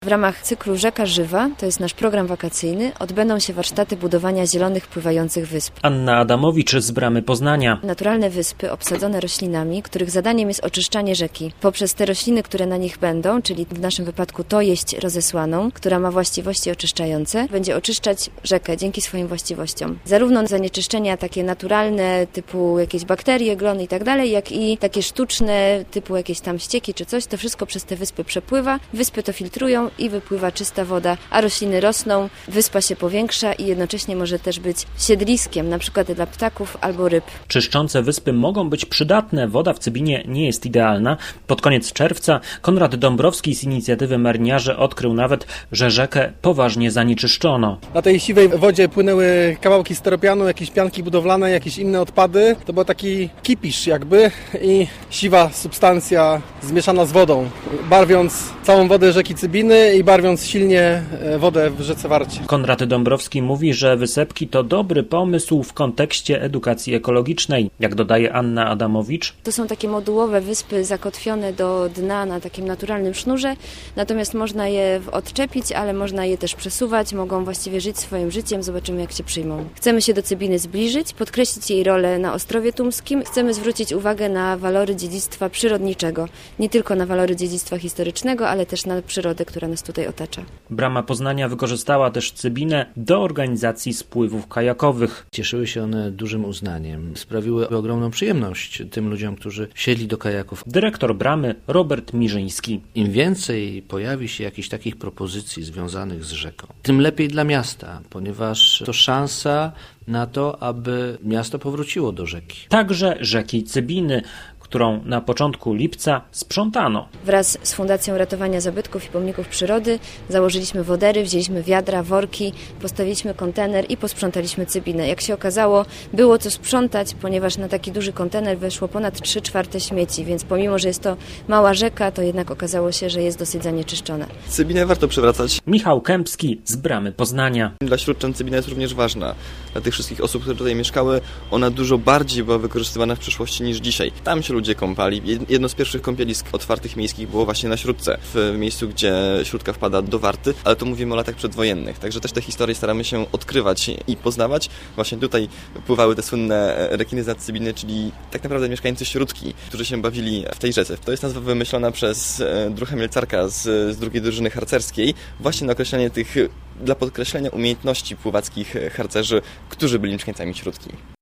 W ramach cyklu Rzeka Żywa, to jest nasz program wakacyjny, odbędą się warsztaty budowania zielonych, pływających wysp. Anna Adamowicz z Bramy Poznania. Naturalne wyspy obsadzone roślinami, których zadaniem jest oczyszczanie rzeki. Poprzez te rośliny, które na nich będą, czyli w naszym wypadku tojeść rozesłaną, która ma właściwości oczyszczające, będzie oczyszczać rzekę dzięki swoim właściwościom. Zarówno zanieczyszczenia takie naturalne, typu jakieś bakterie, glony i tak dalej, jak i takie sztuczne, typu jakieś tam ścieki czy coś, to wszystko przez te wyspy przepływa, wyspy to filtrują i wypływa czysta woda, a rośliny rosną, wyspa się powiększa i jednocześnie może też być siedliskiem, na przykład dla ptaków albo ryb. Czyszczące wyspy mogą być przydatne, woda w Cybinie nie jest idealna. Pod koniec czerwca Konrad Dąbrowski z inicjatywy Marniarze odkrył nawet, że rzekę poważnie zanieczyszczono. Na tej siwej wodzie płynęły kawałki styropianu, jakieś pianki budowlane, jakieś inne odpady. To był taki kipisz jakby i siwa substancja zmieszana z wodą, barwiąc całą wodę rzeki Cybiny i barwiąc silnie wodę w rzece Warcie. Konrad Dąbrowski mówi, że wysepki to dobry pomysł w kontekście edukacji ekologicznej. Jak dodaje Anna Adamowicz, to są takie modułowe wyspy zakotwione do dna na takim naturalnym sznurze, natomiast można je odczepić, ale można je też przesuwać, mogą właściwie żyć swoim życiem, zobaczymy jak się przyjmą. Chcemy się do Cybiny zbliżyć, podkreślić jej rolę na Ostrowie Tumskim, chcemy zwrócić uwagę na walory dziedzictwa przyrodniczego, nie tylko na walory dziedzictwa historycznego, ale też na przyrodę, która nas tutaj otacza. Brama Poznania wykorzystała też Cybinę do organizacji spływów kajakowych. Cieszyły się one dużym uznaniem. Sprawiły ogromną przyjemność tym ludziom, którzy siedli do kajaków. Dyrektor Bramy Robert Mirzyński. Im więcej pojawi się jakichś takich propozycji związanych z rzeką, tym lepiej dla miasta, ponieważ to szansa na to, aby miasto powróciło do rzeki. Także rzeki Cybiny, którą na początku lipca sprzątano. Wraz z Fundacją Ratowania Zabytków i Pomników Przyrody założyliśmy wodery, wzięliśmy wiadra, worki, postawiliśmy kontener i posprzątaliśmy Cybinę. Jak się okazało, było co sprzątać, ponieważ na taki duży kontener weszło ponad 3/4 śmieci, więc pomimo, że jest to mała rzeka, to jednak okazało się, że jest dosyć zanieczyszczona. Cybinę warto przywracać. Michał Kępski z Bramy Poznania. Dla śródczan Cybina jest również ważna. Dla tych wszystkich osób, które tutaj mieszkały, ona dużo bardziej była wykorzystywana w przeszłości niż dzisiaj. Tam się ludzie kąpali. Jedno z pierwszych kąpielisk otwartych miejskich było właśnie na Śródce, w miejscu, gdzie Śródka wpada do Warty, ale to mówimy o latach przedwojennych. Także też te historie staramy się odkrywać i poznawać. Właśnie tutaj pływały te słynne rekiny z Cybiny, czyli tak naprawdę mieszkańcy Śródki, którzy się bawili w tej rzece. To jest nazwa wymyślona przez Drucha Mielcarka z drugiej drużyny harcerskiej, właśnie na określenie tych, dla podkreślenia umiejętności pływackich harcerzy, którzy byli mieszkańcami Śródki.